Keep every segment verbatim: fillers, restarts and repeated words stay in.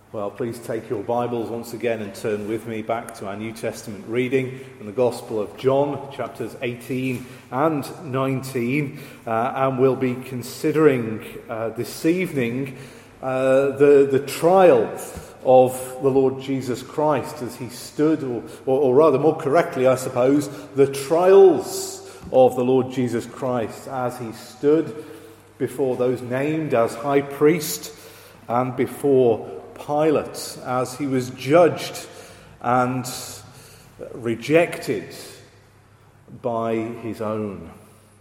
Well, please take your Bibles once again and turn with me back to our New Testament reading in the Gospel of John, chapters eighteen and nineteen. Uh, and we'll be considering uh, this evening uh, the, the trial of the Lord Jesus Christ as he stood, or, or, or rather more correctly, I suppose, the trials of the Lord Jesus Christ as he stood before those named as high priest and before Pilate, as he was judged and rejected by his own.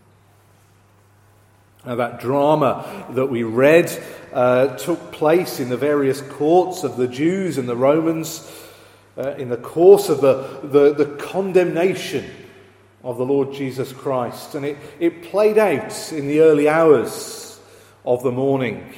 Now, that drama that we read uh, took place in the various courts of the Jews and the Romans uh, in the course of the, the, the condemnation of the Lord Jesus Christ. And it, it played out in the early hours of the morning.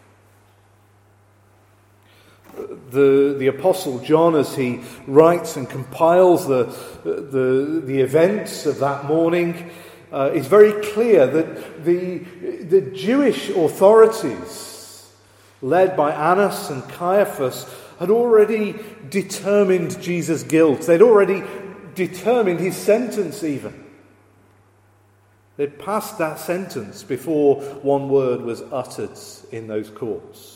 The, the Apostle John, as he writes and compiles the, the, the events of that morning, uh, is very clear that the, the Jewish authorities, led by Annas and Caiaphas, had already determined Jesus' guilt. They'd already determined his sentence even. They'd passed that sentence before one word was uttered in those courts.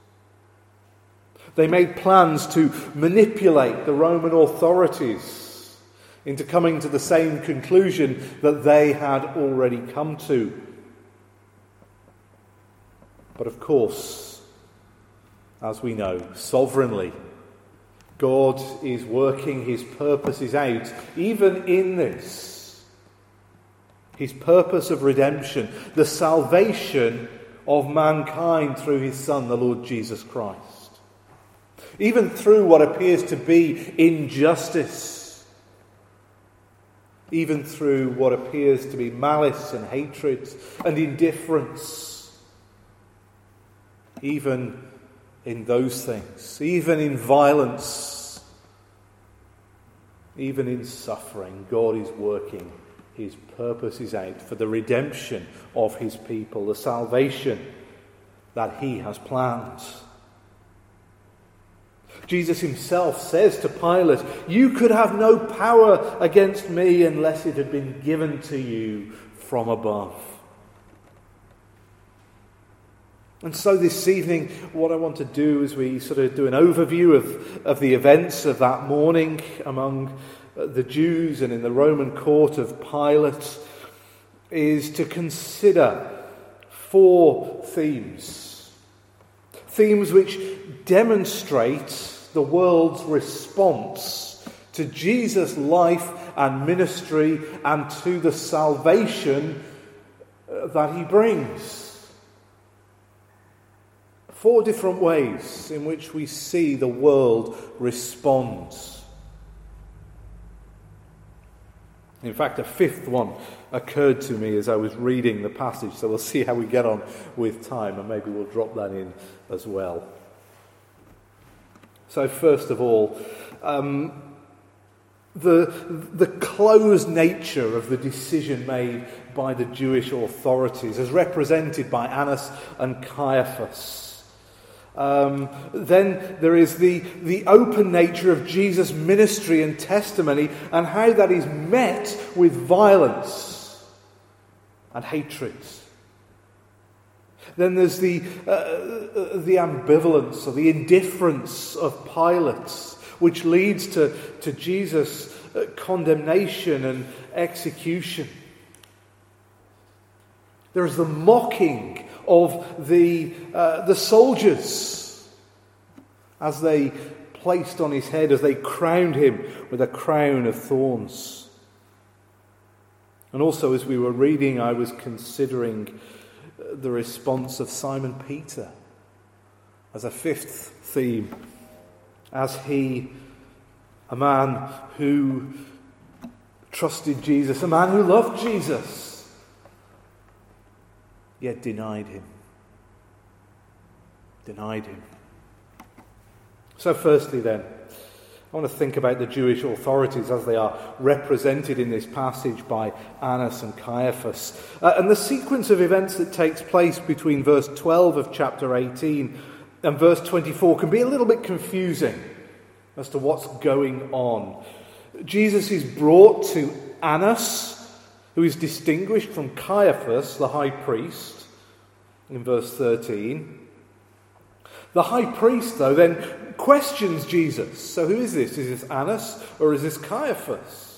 They made plans to manipulate the Roman authorities into coming to the same conclusion that they had already come to. But of course, as we know, sovereignly, God is working his purposes out, even in this. His purpose of redemption, the salvation of mankind through his Son, the Lord Jesus Christ. Even through what appears to be injustice, even through what appears to be malice and hatred and indifference, even in those things, even in violence, even in suffering, God is working his purposes out for the redemption of his people, the salvation that he has planned. Jesus himself says to Pilate, "You could have no power against me unless it had been given to you from above." And so this evening, what I want to do is we sort of do an overview of, of the events of that morning among the Jews and in the Roman court of Pilate, is to consider four themes. Themes which demonstrate the world's response to Jesus' life and ministry and to the salvation that he brings. Four different ways in which we see the world responds. In fact, a fifth one occurred to me as I was reading the passage, so we'll see how we get on with time, and maybe we'll drop that in as well. So first of all, um, the, the closed nature of the decision made by the Jewish authorities, as represented by Annas and Caiaphas. Um, then there is the, the open nature of Jesus' ministry and testimony, and how that is met with violence and hatred. Then there's the uh, the ambivalence or the indifference of Pilate, which leads to, to Jesus' condemnation and execution. There's the mocking of the uh, the soldiers as they placed on his head, as they crowned him with a crown of thorns. And also, as we were reading, I was considering the response of Simon Peter as a fifth theme, as he, a man who trusted Jesus, a man who loved Jesus, yet denied him. Denied him. So firstly then, I want to think about the Jewish authorities as they are represented in this passage by Annas and Caiaphas. Uh, and the sequence of events that takes place between verse twelve of chapter eighteen and verse twenty-four can be a little bit confusing as to what's going on. Jesus is brought to Annas, who is distinguished from Caiaphas, the high priest, in verse thirteen. The high priest, though, then questions Jesus. So who is this? Is this Annas or is this Caiaphas?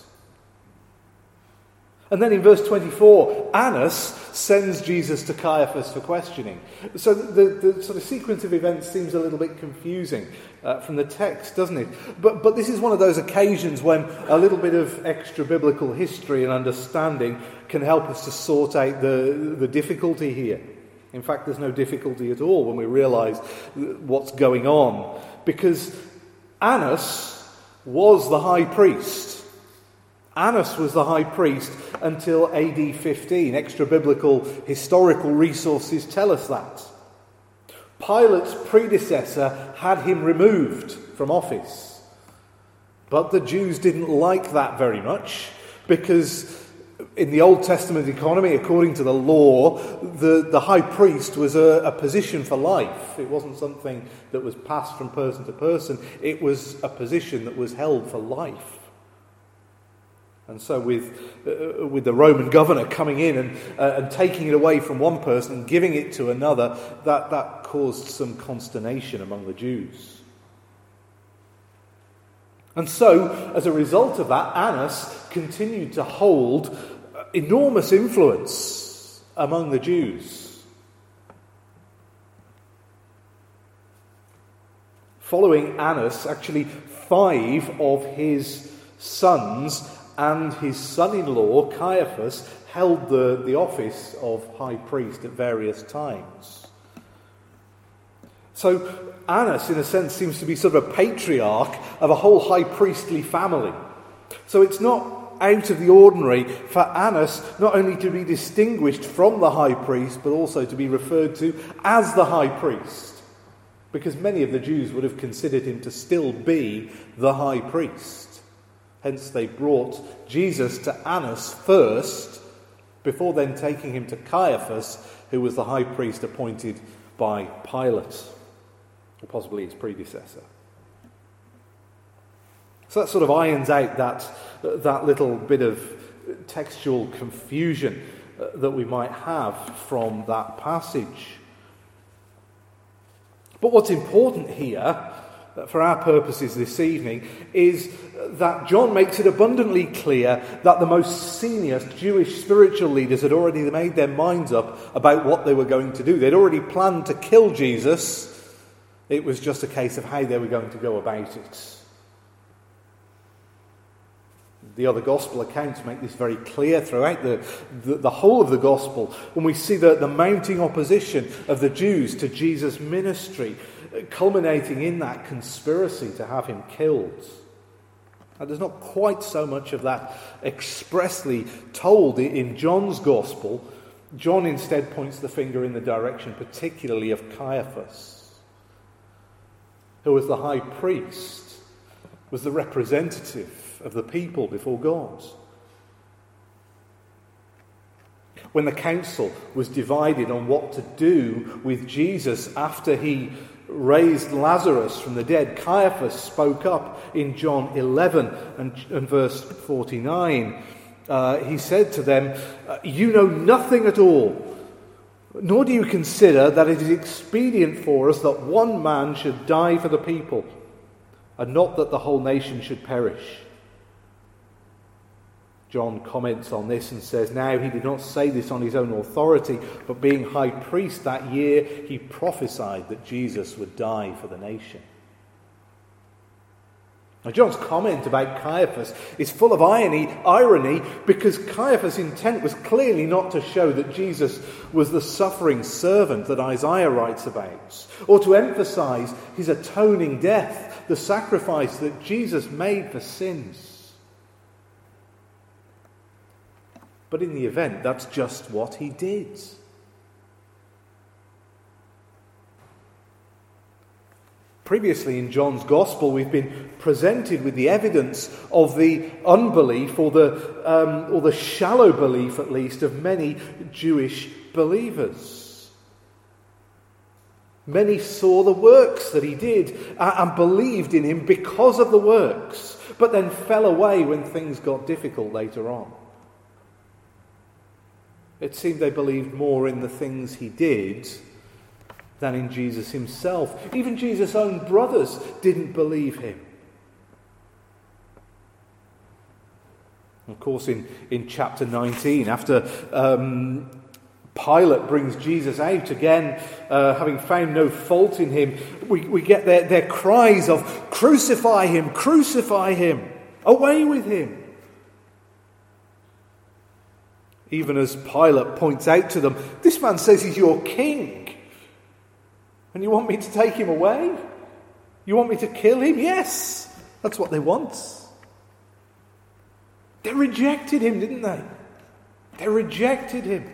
And then in verse twenty-four, Annas sends Jesus to Caiaphas for questioning. So the, the sort of sequence of events seems a little bit confusing uh, from the text, doesn't it? But, but this is one of those occasions when a little bit of extra biblical history and understanding can help us to sort out the, the difficulty here. In fact, there's no difficulty at all when we realise what's going on, because Annas was the high priest. Annas was the high priest until A D fifteen. Extra-biblical historical resources tell us that. Pilate's predecessor had him removed from office. But the Jews didn't like that very much, because in the Old Testament economy, according to the law, the, the high priest was a, a position for life. It wasn't something that was passed from person to person. It was a position that was held for life. And so with uh, with the Roman governor coming in and, uh, and taking it away from one person and giving it to another, that, that caused some consternation among the Jews. And so, as a result of that, Annas continued to hold enormous influence among the Jews. Following Annas, actually five of his sons and his son-in-law, Caiaphas, held the, the office of high priest at various times. So Annas, in a sense, seems to be sort of a patriarch of a whole high priestly family. So it's not out of the ordinary for Annas not only to be distinguished from the high priest, but also to be referred to as the high priest, because many of the Jews would have considered him to still be the high priest. Hence they brought Jesus to Annas first, before then taking him to Caiaphas, who was the high priest appointed by Pilate, or possibly his predecessor. So that sort of irons out that, that little bit of textual confusion that we might have from that passage. But what's important here, for our purposes this evening, is that John makes it abundantly clear that the most senior Jewish spiritual leaders had already made their minds up about what they were going to do. They'd already planned to kill Jesus. It was just a case of how they were going to go about it. The other gospel accounts make this very clear throughout the, the, the whole of the gospel, when we see the, the mounting opposition of the Jews to Jesus' ministry, culminating in that conspiracy to have him killed. And there's not quite so much of that expressly told in John's gospel. John instead points the finger in the direction particularly of Caiaphas, who was the high priest, was the representative of the people before God. When the council was divided on what to do with Jesus after he raised Lazarus from the dead, Caiaphas spoke up in John eleven and, and verse forty-nine. Uh, he said to them, "You know nothing at all, nor do you consider that it is expedient for us that one man should die for the people, and not that the whole nation should perish." John comments on this and says, "Now he did not say this on his own authority, but being high priest that year, he prophesied that Jesus would die for the nation." Now, John's comment about Caiaphas is full of irony, irony, because Caiaphas' intent was clearly not to show that Jesus was the suffering servant that Isaiah writes about, or to emphasize his atoning death, the sacrifice that Jesus made for sins. But in the event, that's just what he did. Previously in John's Gospel, we've been presented with the evidence of the unbelief, or the, um, or the shallow belief at least, of many Jewish believers. Many saw the works that he did and believed in him because of the works, but then fell away when things got difficult later on. It seemed they believed more in the things he did than in Jesus himself. Even Jesus' own brothers didn't believe him. Of course, in, in chapter nineteen, after um, Pilate brings Jesus out again, uh, having found no fault in him, we, we get their, their cries of, "Crucify him, crucify him, away with him." Even as Pilate points out to them, "This man says he's your king, and you want me to take him away? You want me to kill him?" Yes, that's what they want. They rejected him, didn't they? They rejected him.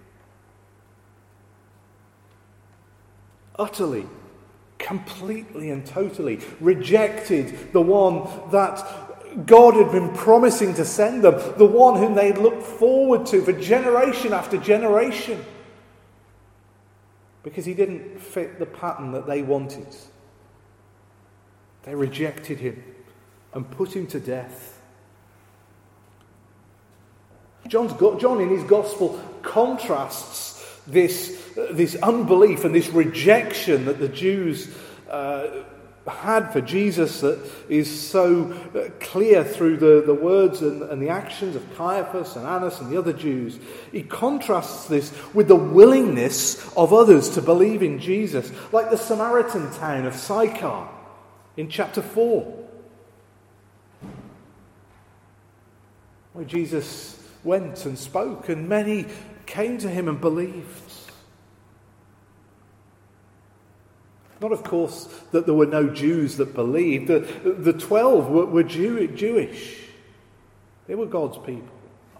Utterly, completely and totally rejected the one that God had been promising to send them, the one whom they had looked forward to for generation after generation, because he didn't fit the pattern that they wanted. They rejected him and put him to death. John's got, John in his gospel contrasts this, uh, this unbelief and this rejection that the Jews uh, had for Jesus, that is so uh, clear through the, the words and, and the actions of Caiaphas and Annas and the other Jews. He contrasts this with the willingness of others to believe in Jesus, like the Samaritan town of Sychar in chapter four, where Jesus went and spoke, and many came to him and believed. Not, of course, that there were no Jews that believed. The, the twelve were, were Jew, Jewish. They were God's people.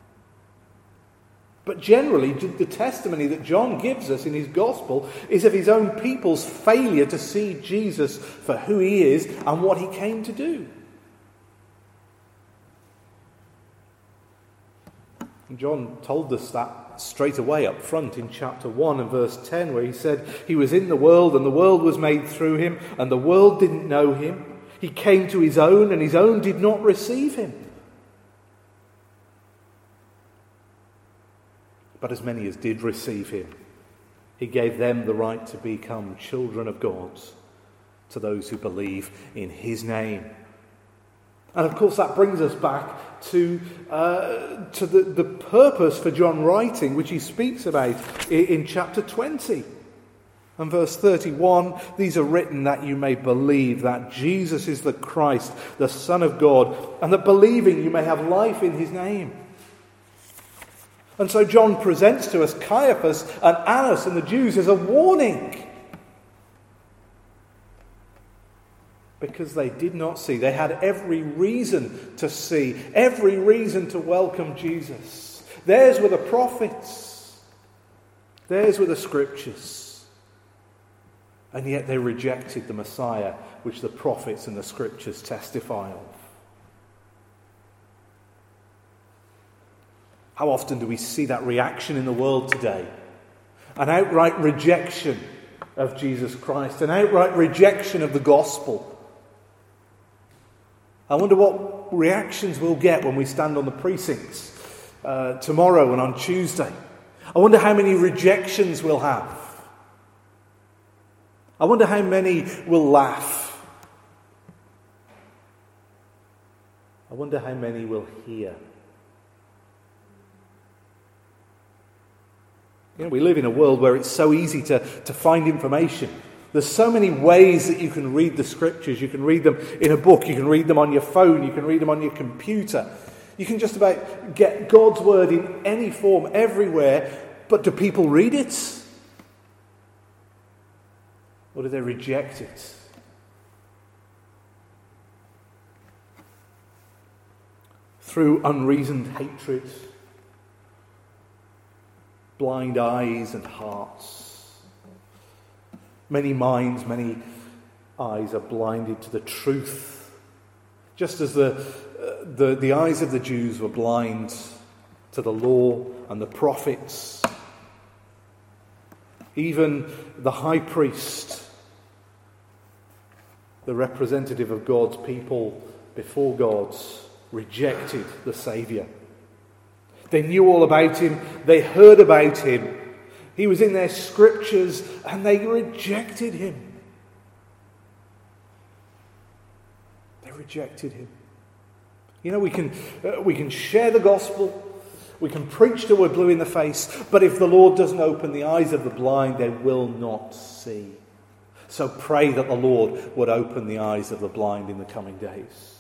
But generally, the testimony that John gives us in his gospel is of his own people's failure to see Jesus for who he is and what he came to do. John told us that straight away up front in chapter one and verse ten, where he said, "He was in the world and the world was made through him, and the world didn't know him. He came to his own and his own did not receive him. But as many as did receive him, he gave them the right to become children of God, to those who believe in his name." And of course that brings us back to uh, to the, the purpose for John writing, which he speaks about in, in chapter twenty. And verse thirty-one, "These are written that you may believe that Jesus is the Christ, the Son of God, and that believing you may have life in his name." And so John presents to us Caiaphas and Annas and the Jews as a warning, because they did not see. They had every reason to see, every reason to welcome Jesus. Theirs were the prophets. Theirs were the scriptures. And yet they rejected the Messiah, which the prophets and the scriptures testify of. How often do we see that reaction in the world today? An outright rejection of Jesus Christ, an outright rejection of the gospel. I wonder what reactions we'll get when we stand on the precincts uh, tomorrow and on Tuesday. I wonder how many rejections we'll have. I wonder how many will laugh. I wonder how many will hear. You know, we live in a world where it's so easy to, to find information. There's so many ways that you can read the scriptures. You can read them in a book. You can read them on your phone. You can read them on your computer. You can just about get God's word in any form, everywhere. But do people read it? Or do they reject it? Through unreasoned hatred, blind eyes and hearts. Many minds, many eyes are blinded to the truth. Just as the, uh, the, the eyes of the Jews were blind to the law and the prophets. Even the high priest, the representative of God's people before God, rejected the Saviour. They knew all about him. They heard about him. He was in their scriptures and they rejected him. They rejected him. You know, we can uh, we can share the gospel. We can preach till we're blue in the face. But if the Lord doesn't open the eyes of the blind, they will not see. So pray that the Lord would open the eyes of the blind in the coming days.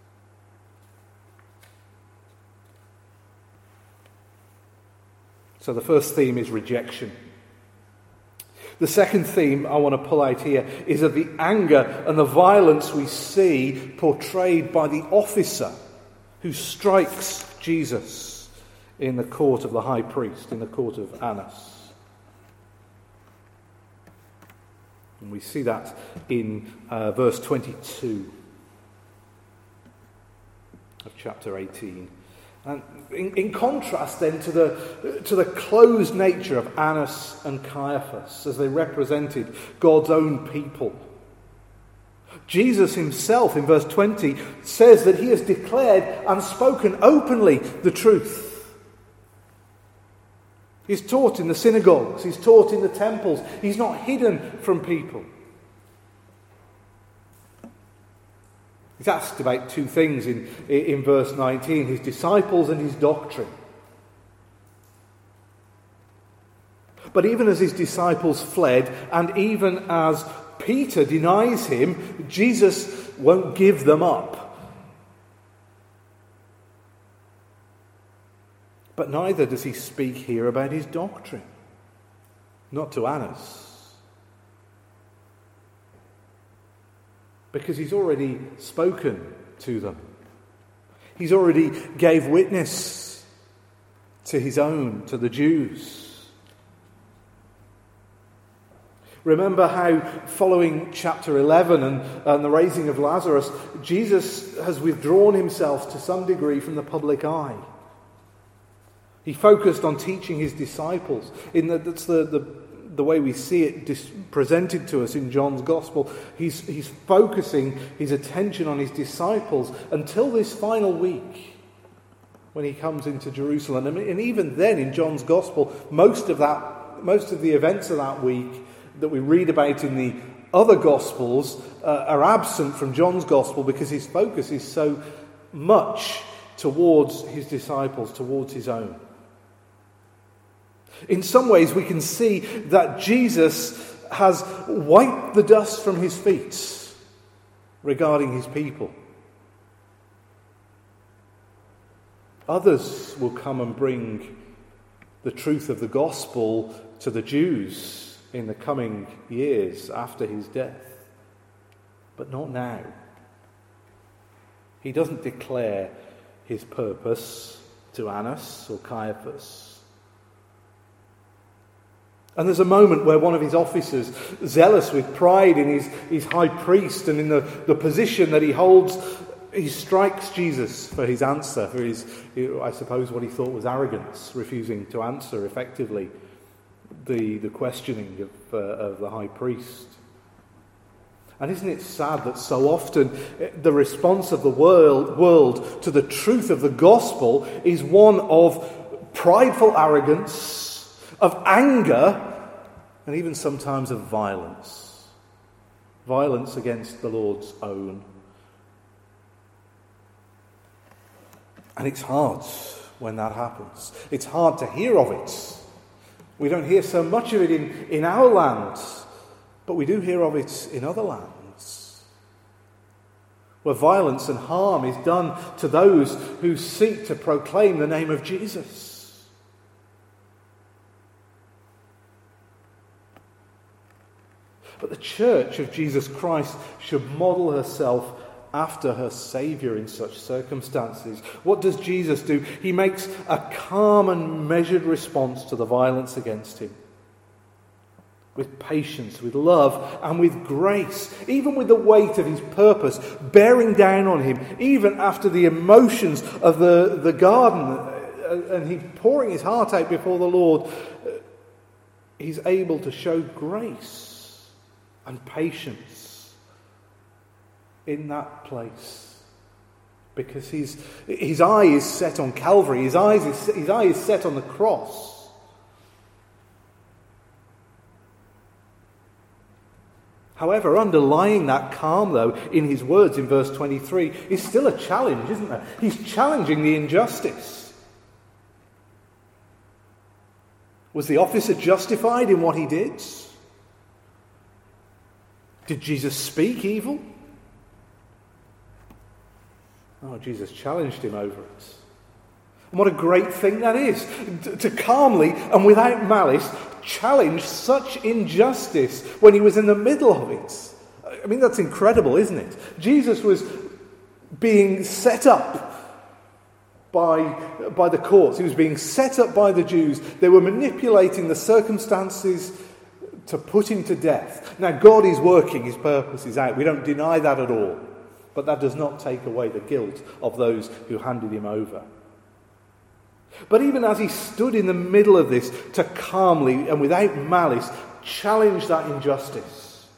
So the first theme is rejection. The second theme I want to pull out here is of the anger and the violence we see portrayed by the officer who strikes Jesus in the court of the high priest, in the court of Annas. And we see that in uh, verse twenty-two of chapter eighteen. And in, in contrast then to the, to the closed nature of Annas and Caiaphas as they represented God's own people, Jesus himself in verse twenty says that he has declared and spoken openly the truth. He's taught in the synagogues, he's taught in the temples, he's not hidden from people. He's asked about two things in, in verse nineteen, his disciples and his doctrine. But even as his disciples fled, and even as Peter denies him, Jesus won't give them up. But neither does he speak here about his doctrine. Not to Annas. Because he's already spoken to them. He's already gave witness to his own, to the Jews. Remember how following chapter eleven and, and the raising of Lazarus, Jesus has withdrawn himself to some degree from the public eye. He focused on teaching his disciples. In the, that's the, the, the way we see it dis- presented to us in John's Gospel. He's, he's focusing his attention on his disciples until this final week when he comes into Jerusalem. And, and even then in John's Gospel, most of that, most of the events of that week that we read about in the other Gospels uh, are absent from John's Gospel because his focus is so much towards his disciples, towards his own. In some ways, we can see that Jesus has wiped the dust from his feet regarding his people. Others will come and bring the truth of the gospel to the Jews in the coming years after his death. But not now. He doesn't declare his purpose to Annas or Caiaphas. And there's a moment where one of his officers, zealous with pride in his, his high priest and in the, the position that he holds, he strikes Jesus for his answer, for his, I suppose, what he thought was arrogance, refusing to answer effectively the, the questioning of, uh, of the high priest. And isn't it sad that so often the response of the world, world to the truth of the gospel is one of prideful arrogance, of anger, and even sometimes of violence. Violence against the Lord's own. And it's hard when that happens. It's hard to hear of it. We don't hear so much of it in, in our land, but we do hear of it in other lands, where violence and harm is done to those who seek to proclaim the name of Jesus. But the church of Jesus Christ should model herself after her Saviour in such circumstances. What does Jesus do? He makes a calm and measured response to the violence against him. With patience, with love, and with grace. Even with the weight of his purpose bearing down on him. Even after the emotions of the, the garden. And he pouring his heart out before the Lord. he's able to show grace and patience in that place. Because his, his eye is set on Calvary, his, eyes is, his eye is set on the cross. However, underlying that calm, though, in his words in verse twenty-three, is still a challenge, isn't there? He's challenging the injustice. Was the officer justified in what he did? Did Jesus speak evil? Oh, Jesus challenged him over it. And what a great thing that is, to calmly and without malice challenge such injustice when he was in the middle of it. I mean, that's incredible, isn't it? Jesus was being set up by, by the courts. He was being set up by the Jews. They were manipulating the circumstances to put him to death. Now, God is working his purposes out. We don't deny that at all. But that does not take away the guilt of those who handed him over. But even as he stood in the middle of this to calmly and without malice challenge that injustice,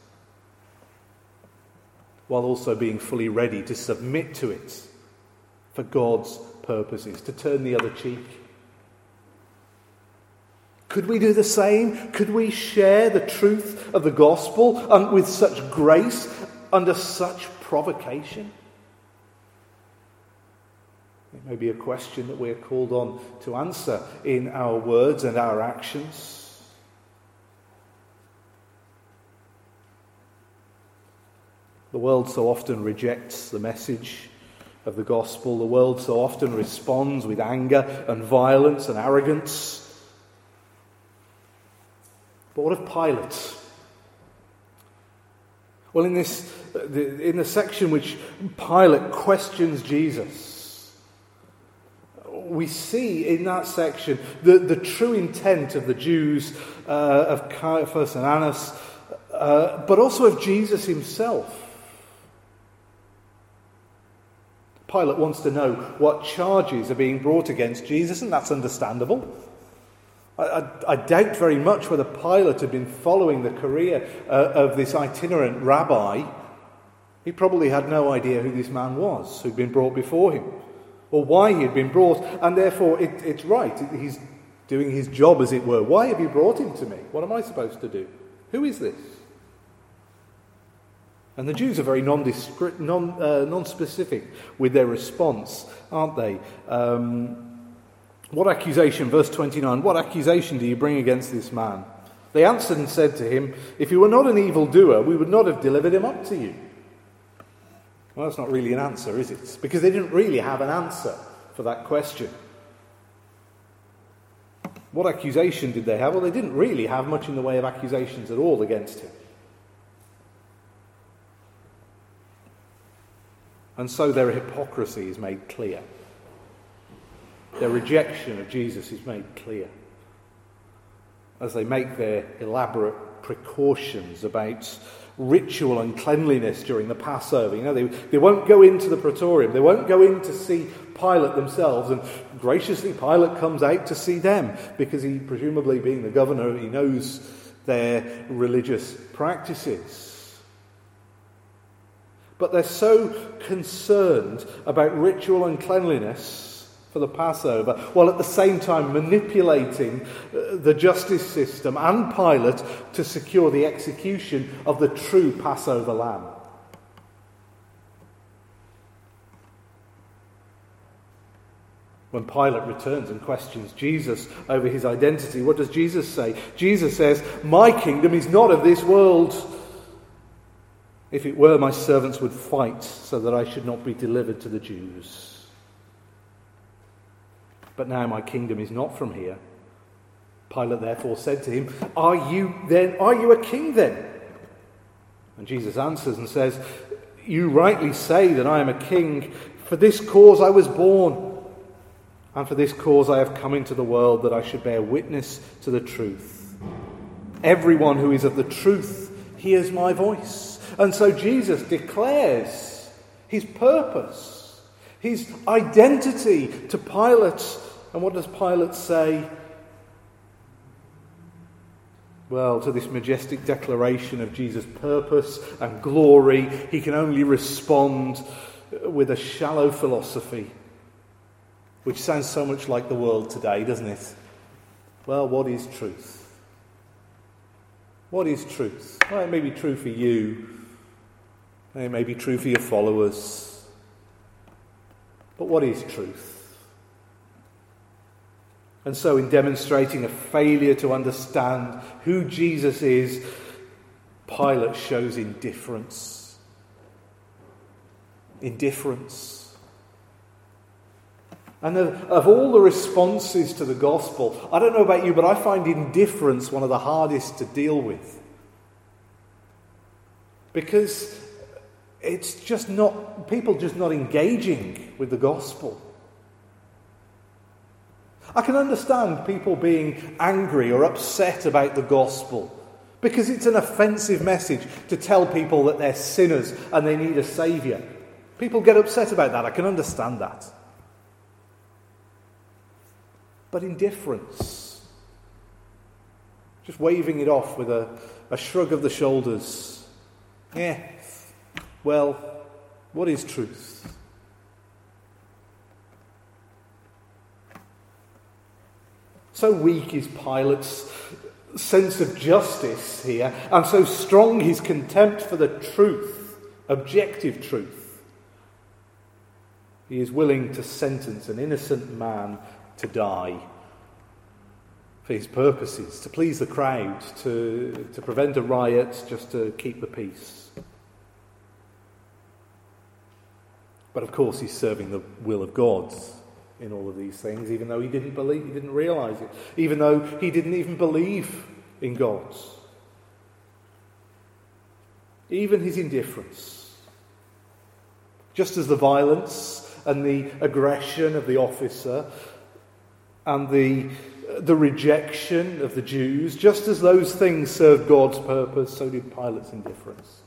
while also being fully ready to submit to it for God's purposes, to turn the other cheek. Could we do the same? Could we share the truth of the gospel and with such grace under such provocation? It may be a question that we are called on to answer in our words and our actions. The world so often rejects the message of the gospel. The world so often responds with anger and violence and arrogance. But what of Pilate? Well, in this, in the section which Pilate questions Jesus, we see in that section the, the true intent of the Jews, uh, of Caiaphas and Annas, uh, but also of Jesus himself. Pilate wants to know what charges are being brought against Jesus, and that's understandable. I, I, I doubt very much whether Pilate had been following the career uh, of this itinerant rabbi. He probably had no idea who this man was who'd been brought before him, or why he had been brought, and therefore it, it's right. He's doing his job, as it were. Why have you brought him to me? What am I supposed to do? Who is this? And the Jews are very nondescript, non, uh, non-specific with their response, aren't they? Um, what accusation, verse twenty-nine, what accusation do you bring against this man? They answered and said to him, if he were not an evildoer, we would not have delivered him up to you. Well, that's not really an answer, is it? Because they didn't really have an answer for that question. What accusation did they have? Well, they didn't really have much in the way of accusations at all against him. And so their hypocrisy is made clear. Their rejection of Jesus is made clear as they make their elaborate precautions about ritual and cleanliness during the Passover. You know, they, they won't go into the praetorium. They won't go in to see Pilate themselves. And graciously, Pilate comes out to see them because he, presumably being the governor, he knows their religious practices. But they're so concerned about ritual and cleanliness for the Passover, while at the same time manipulating the justice system and Pilate to secure the execution of the true Passover lamb. When Pilate returns and questions Jesus over his identity, what does Jesus say? Jesus says, my kingdom is not of this world. If it were, my servants would fight so that I should not be delivered to the Jews. But now my kingdom is not from here. Pilate therefore said to him, Are you then, are you a king then? And Jesus answers and says, you rightly say that I am a king. For this cause I was born, and for this cause I have come into the world, that I should bear witness to the truth. Everyone who is of the truth hears my voice. And so Jesus declares his purpose, his identity to Pilate. And what does Pilate say? Well, to this majestic declaration of Jesus' purpose and glory, he can only respond with a shallow philosophy, which sounds so much like the world today, doesn't it? Well, what is truth? What is truth? Well, it may be true for you. It may be true for your followers. But what is truth? And so, in demonstrating a failure to understand who Jesus is, Pilate shows indifference. Indifference. And of, of all the responses to the gospel, I don't know about you, but I find indifference one of the hardest to deal with. Because it's just not, people just not engaging with the gospel. I can understand people being angry or upset about the gospel because it's an offensive message to tell people that they're sinners and they need a saviour. People get upset about that. I can understand that. But indifference, just waving it off with a, a shrug of the shoulders. Yeah, well, what is truth? So weak is Pilate's sense of justice here, and so strong his contempt for the truth, objective truth. He is willing to sentence an innocent man to die for his purposes, to please the crowd, to, to prevent a riot, just to keep the peace. But of course he's serving the will of God in all of these things, even though he didn't believe, he didn't realise it, even though he didn't even believe in God. Even his indifference, just as the violence and the aggression of the officer and the the rejection of the Jews, just as those things served God's purpose, so did Pilate's indifference.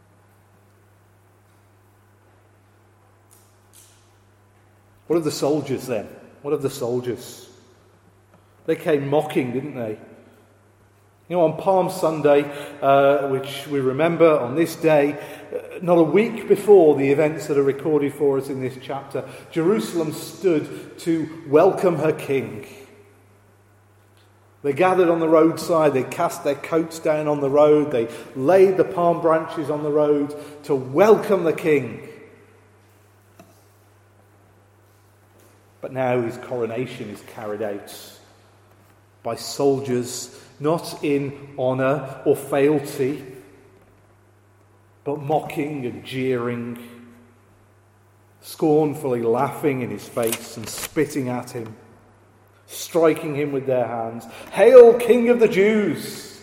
What of the soldiers then? What of the soldiers? They came mocking, didn't they? You know, on Palm Sunday, uh, which we remember on this day, uh, not a week before the events that are recorded for us in this chapter, Jerusalem stood to welcome her king. They gathered on the roadside, they cast their coats down on the road, they laid the palm branches on the road to welcome the king. But now his coronation is carried out by soldiers, not in honour or fealty, but mocking and jeering, scornfully laughing in his face and spitting at him, striking him with their hands. "Hail, King of the Jews!"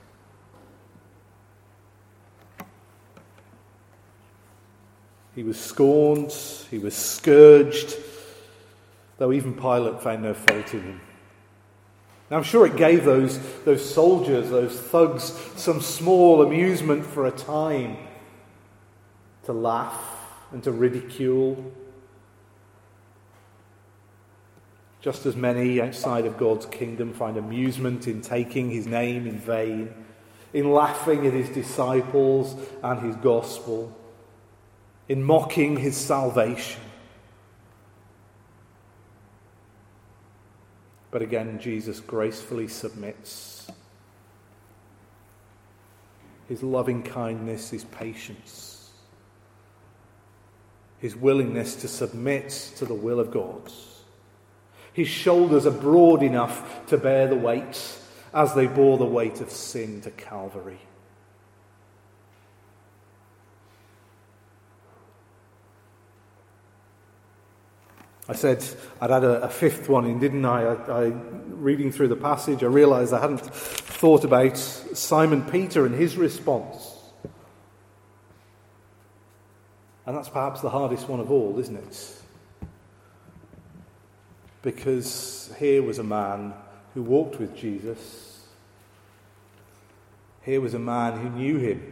He was scorned, he was scourged, though even Pilate found no fault in him. Now I'm sure it gave those, those soldiers, those thugs, some small amusement for a time to laugh and to ridicule. Just as many outside of God's kingdom find amusement in taking his name in vain, in laughing at his disciples and his gospel, in mocking his salvation. But again, Jesus gracefully submits. His loving kindness, his patience, his willingness to submit to the will of God. His shoulders are broad enough to bear the weight as they bore the weight of sin to Calvary. I said I'd add a, a fifth one in, didn't I? I, I? Reading through the passage, I realised I hadn't thought about Simon Peter and his response. And that's perhaps the hardest one of all, isn't it? Because here was a man who walked with Jesus. Here was a man who knew him.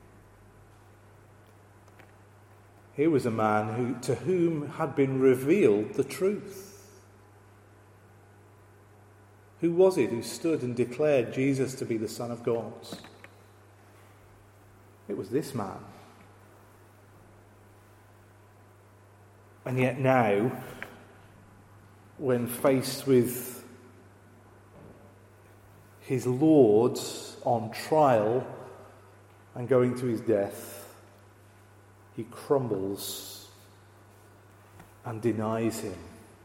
Here was a man who, to whom had been revealed the truth. Who was it who stood and declared Jesus to be the Son of God? It was this man. And yet now, when faced with his Lord on trial and going to his death, he crumbles and denies him.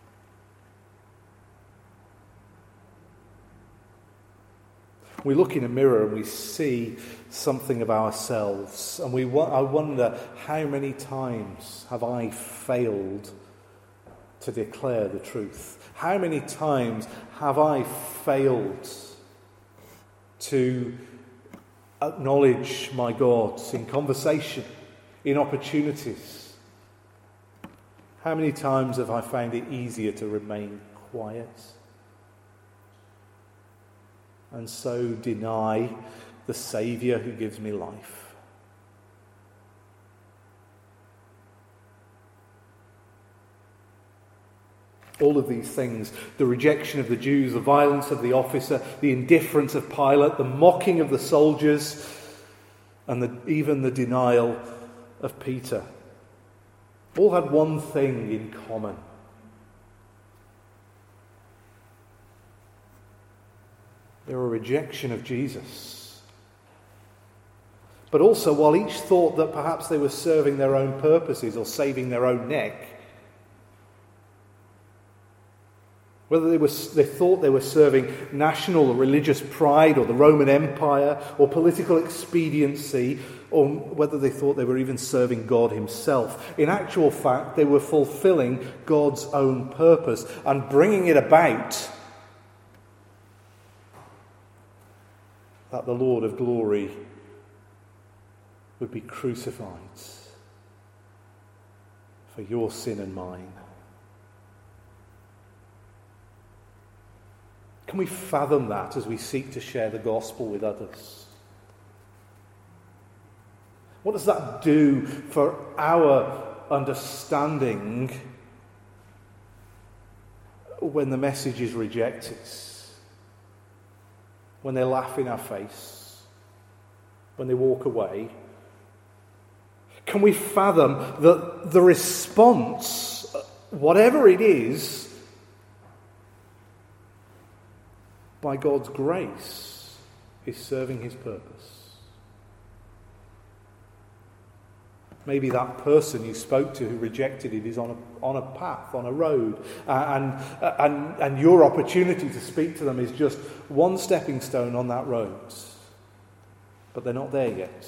We look in a mirror and we see something of ourselves, and we I wonder, how many times have I failed to declare the truth? How many times have I failed to acknowledge my God in conversation, in opportunities? How many times have I found it easier to remain quiet and so deny the Saviour who gives me life? All of these things, the rejection of the Jews, the violence of the officer, the indifference of Pilate, the mocking of the soldiers, and the, even the denial of Peter, all had one thing in common. They were a rejection of Jesus. But also, while each thought that perhaps they were serving their own purposes or saving their own neck, whether they, were, they thought they were serving national or religious pride or the Roman Empire or political expediency, or whether they thought they were even serving God himself, in actual fact, they were fulfilling God's own purpose and bringing it about that the Lord of glory would be crucified for your sin and mine. Can we fathom that as we seek to share the gospel with others? What does that do for our understanding when the message is rejected? When they laugh in our face? When they walk away? Can we fathom that the response, whatever it is, by God's grace, is serving his purpose? Maybe that person you spoke to who rejected it is on a, on a path, on a road, uh, and, uh, and, and your opportunity to speak to them is just one stepping stone on that road. But they're not there yet.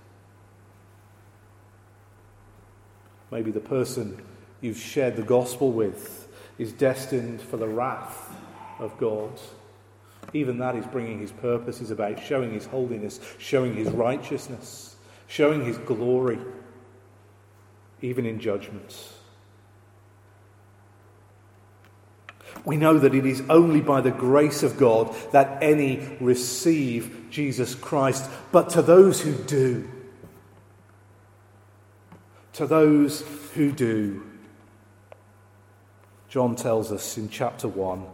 Maybe the person you've shared the gospel with is destined for the wrath of God. Even that is bringing his purpose, is about showing his holiness, showing his righteousness, showing his glory, even in judgment. We know that it is only by the grace of God that any receive Jesus Christ, but to those who do, to those who do, John tells us in chapter one,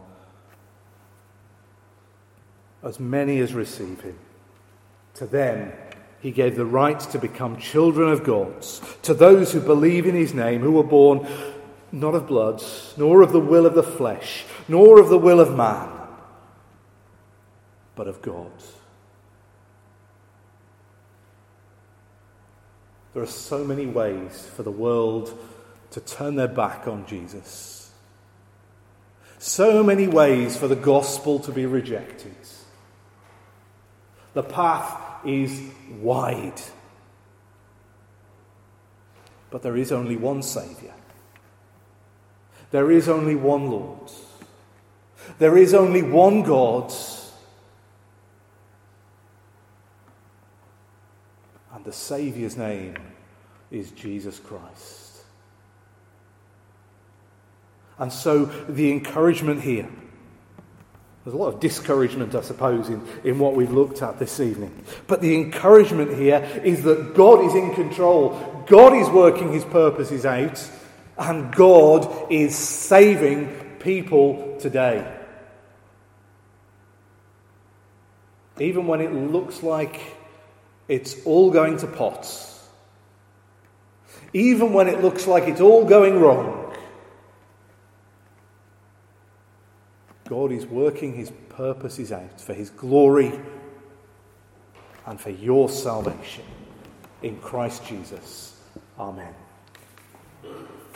as many as receive him, to them he gave the right to become children of God, to those who believe in his name, who were born not of blood, nor of the will of the flesh, nor of the will of man, but of God. There are so many ways for the world to turn their back on Jesus. So many ways for the gospel to be rejected. The path is wide. But there is only one Saviour. There is only one Lord. There is only one God. And the Saviour's name is Jesus Christ. And so the encouragement here, there's a lot of discouragement, I suppose, in, in what we've looked at this evening. But the encouragement here is that God is in control. God is working his purposes out. And God is saving people today. even when it looks like it's all going to pot, even when it looks like it's all going wrong, God is working his purposes out for his glory and for your salvation in Christ Jesus. Amen.